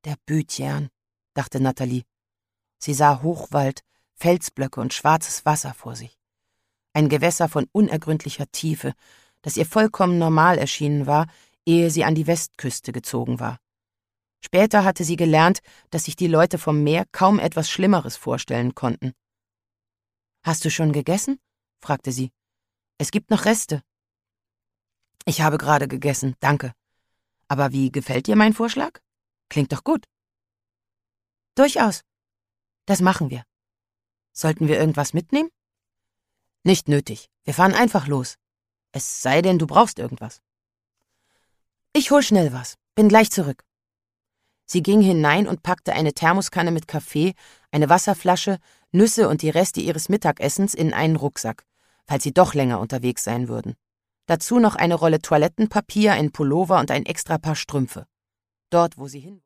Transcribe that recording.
Der Bütjern, dachte Natalie. Sie sah Hochwald, Felsblöcke und schwarzes Wasser vor sich. Ein Gewässer von unergründlicher Tiefe, das ihr vollkommen normal erschienen war, ehe sie an die Westküste gezogen war. Später hatte sie gelernt, dass sich die Leute vom Meer kaum etwas Schlimmeres vorstellen konnten. »Hast du schon gegessen?« fragte sie. »Es gibt noch Reste.« »Ich habe gerade gegessen, danke. Aber wie gefällt dir mein Vorschlag? Klingt doch gut.« »Durchaus. Das machen wir. Sollten wir irgendwas mitnehmen?« »Nicht nötig. Wir fahren einfach los. Es sei denn, du brauchst irgendwas.« »Ich hol schnell was. Bin gleich zurück.« Sie ging hinein und packte eine Thermoskanne mit Kaffee, eine Wasserflasche, Nüsse und die Reste ihres Mittagessens in einen Rucksack, falls sie doch länger unterwegs sein würden. Dazu noch eine Rolle Toilettenpapier, ein Pullover und ein extra Paar Strümpfe. Dort, wo sie hin